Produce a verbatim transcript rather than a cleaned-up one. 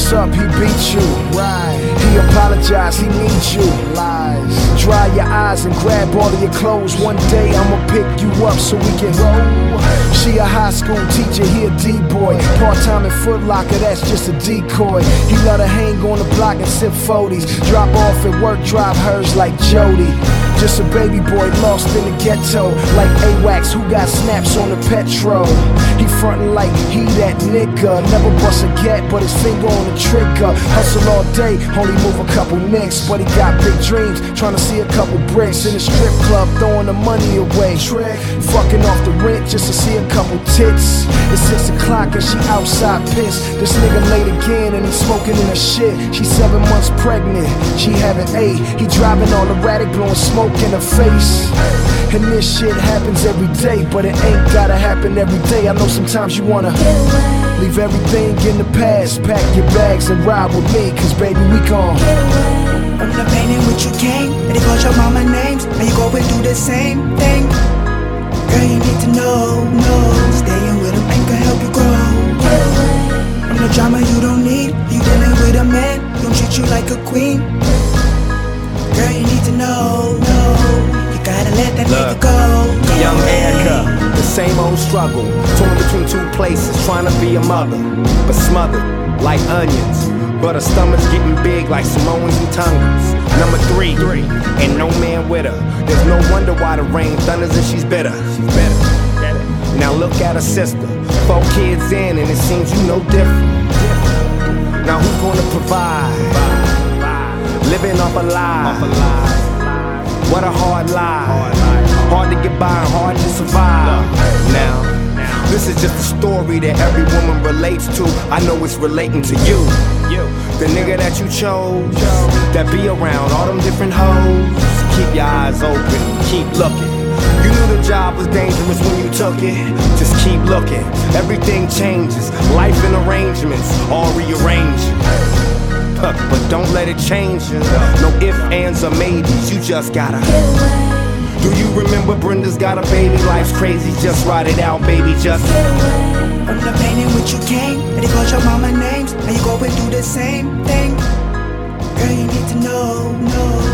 mess up, he beat you. Right. He apologized, he needs you. Lies. Dry your eyes and grab all of your clothes. One day I'ma pick you up so we can roll. She a high school teacher, he a D-boy. Part-time in Foot Locker, that's just a decoy. He let her hang on the block and sip forties. Drop off at work, drive hers like Jody. Just a baby boy lost in the ghetto. Like A-Wax who got snaps on the petrol. He frontin' like he that nigga. Never bust a gat, but his finger on the trigger. Hustle all day, only move a couple nicks. But he got big dreams, tryna see a couple bricks. In the strip club, throwing the money away. Trick, fucking off the rent just to see a couple tits. It's six o'clock and she outside pissed. This nigga late again and he smoking in her shit. She's seven months pregnant, she having eight. He driving all erratic, blowing smoke in her face. And this shit happens every day, but it ain't gotta happen every day. I know sometimes you wanna leave everything in the past, pack your bags and ride with me, cause baby we gon' from the pain in which you came, and they called your mama names, and you go and do the same thing. Girl, you need to know, know, staying with him ain't gonna help you grow. From the drama you don't need, you dealing with a man, don't treat you like a queen. Girl, you need to know, know, you gotta let that nigga go. Young Erica, the same old struggle, torn between two places, trying to be a mother, but smothered like onions. But her stomach's getting big like Samoans and Tongans. Number three, and no man with her. There's no wonder why the rain thunders and she's bitter. She's better. Now look at her sister, four kids in and it seems you no different. Now who's gonna provide? Living off a lie. What a hard lie. Hard to get by and hard to survive. Now this is just a story that every woman relates to. I know it's relating to you. The nigga that you chose, that be around all them different hoes. Keep your eyes open, keep looking. You knew the job was dangerous when you took it. Just keep looking, everything changes. Life and arrangements all rearranged. But don't let it change you. No ifs, ands, or maybes, you just gotta. Do you remember Brenda's got a baby? Life's crazy, just ride it out, baby, just from the pain in which you came, and they called your mama names, and you go and do the same thing. Girl, you need to know, know